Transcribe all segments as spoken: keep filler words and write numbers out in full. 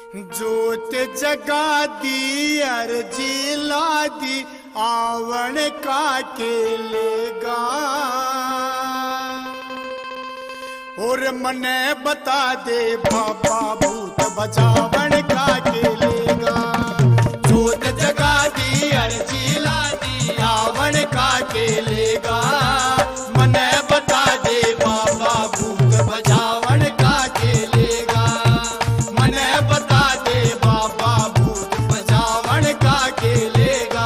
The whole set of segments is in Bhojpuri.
जोत जगा दी अर्जी ला दी आवण का के लेगा और मने बता दे बाबा भूत बचावन का के लेगा। जोत जगा दी अर्जी ला दी आवण का के लेगा मने बता दे बाबा भूत बचावन का के लेगा मने बता दे बाबा भूत बचावन का के लेगा।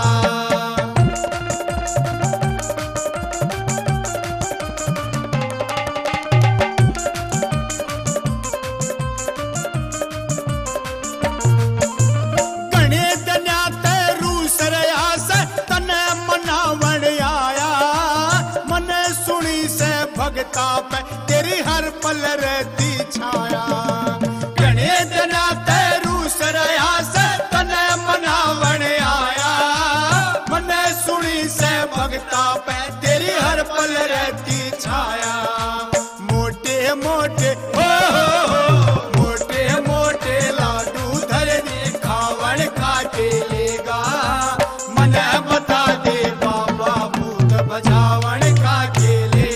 भगता पे तेरी हर पल रहती छाया गणे दिना तेरू सरया से तने मनावण आया मने सुनी से भगता पे तेरी हर पल रहती छाया। मोटे मोटे हो मोटे मोटे लाडू धर दे खावण का के लेगा मने बता दे बाबा भूत बचावण का के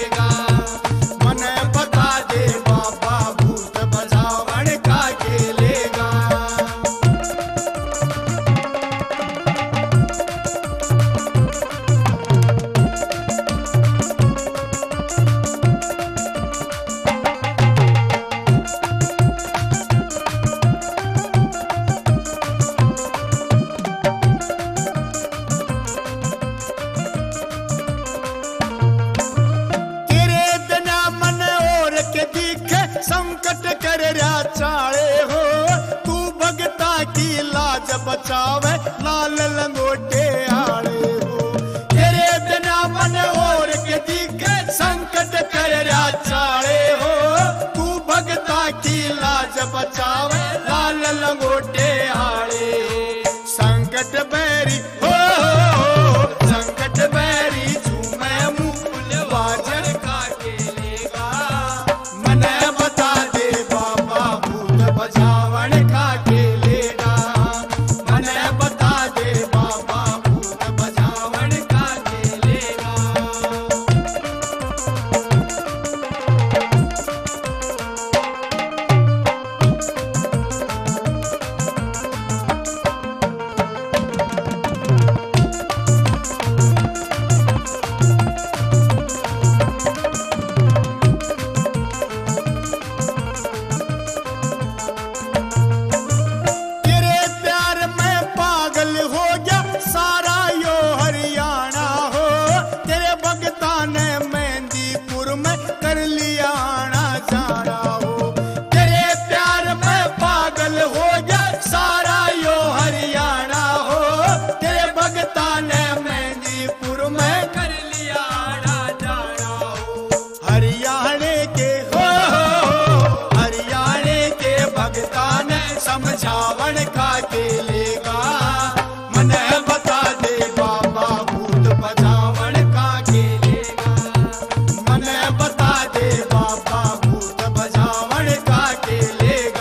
संकट कर रहा चाले हो तू भगता की लाज बचावे लाल लंगोटे आले हो तेरे बिना मन और के दिखे संकट कर रहा चाले हो तू भगता की लाज बचावे लाल लंगोटे आले हो। संकट बैरी हो संकट बैरी झूमे मुकुल वाजन का के लेगा मने बता दे बाबा भूत बचावन का के लेगा मने बता दे बाबा भूत बचावन का के लेगा। समझावन का के लेगा मने बता दे बाबा भूत बचावन का के लेगा मने बता दे बाबा भूत बचावन का के लेगा।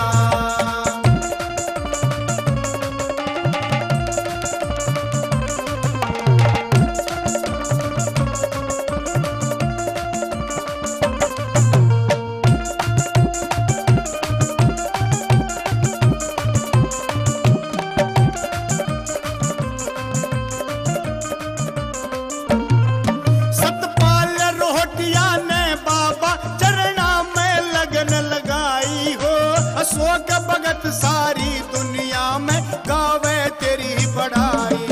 अशोक भगत सारी दुनिया में गावे तेरी बड़ाई